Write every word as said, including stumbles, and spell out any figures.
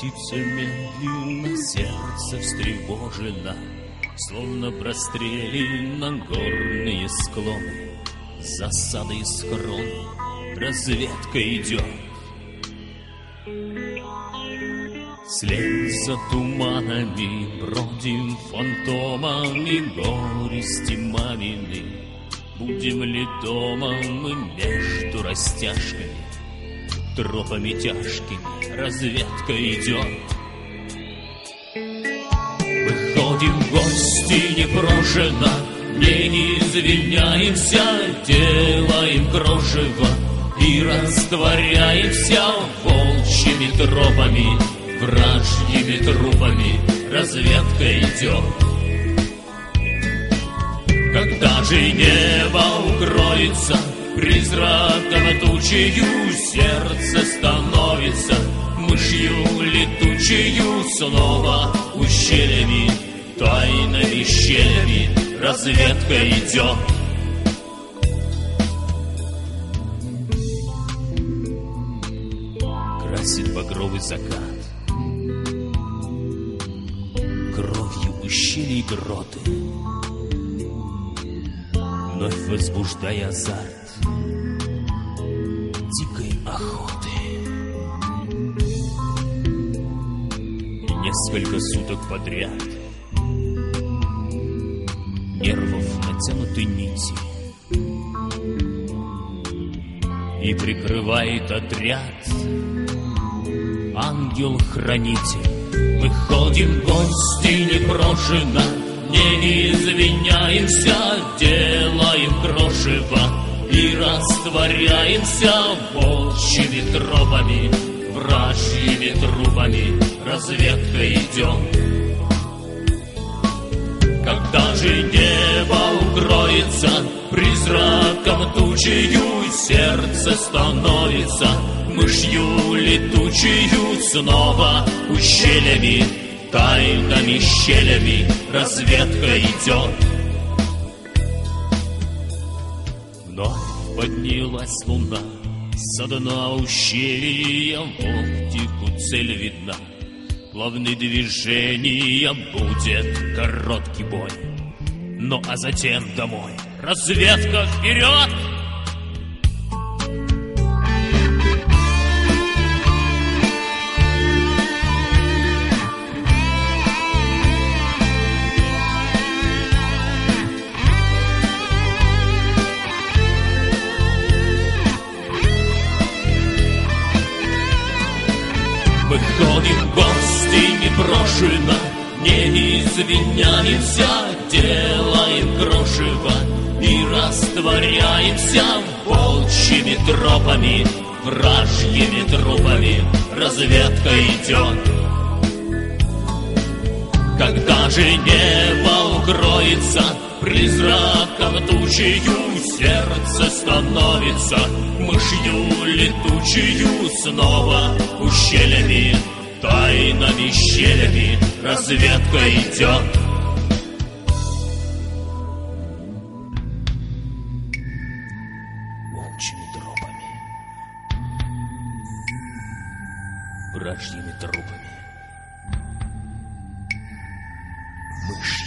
птица медленно, сердце встревожено, словно прострелено горные склоны, засады и схроны, разведка идет. Вслед за туманами бродим фантомами, горести мамины. Будем ли дома мы между растяжками, тропами тяжкими, разведка идет. Выходим в гости непрошено, не извиняемся, делаем крошево и растворяемся волчьими тропами, вражьими трупами, разведка идет. Когда же небо укроется призраком тучею, сердце становится мышью летучею, снова ущельями, тайными щелями, разведка идет. Красит багровый закат кровью ущелий гроты, вновь возбуждая азарт дикой охоты. И несколько суток подряд нервов натянуты нити, и прикрывает отряд ангел-хранитель. Мы ходим в гости непрошено, не извиняемся, делаем крошево и растворяемся волчьими тропами, вражьими трупами, разведка идет. Когда же небо укроется призраком тучею, сердце становится мышью летучею, снова ущельями, тайными щелями, разведка идет. Вновь поднялась луна со дна ущелья, в оптику цель видна. Плавные движения, будет короткий бой, ну а затем домой, разведка вперед! Выходим в гости непрошено, не извиняемся, делаем крошево и растворяемся волчьими тропами, вражьими трупами, разведка идет. Когда же небо укроется призраком тучею, сердце становится мышью летучею, снова ущельями, тайными щелями, разведка идет. Волчьими тропами, вражьими трупами, мышь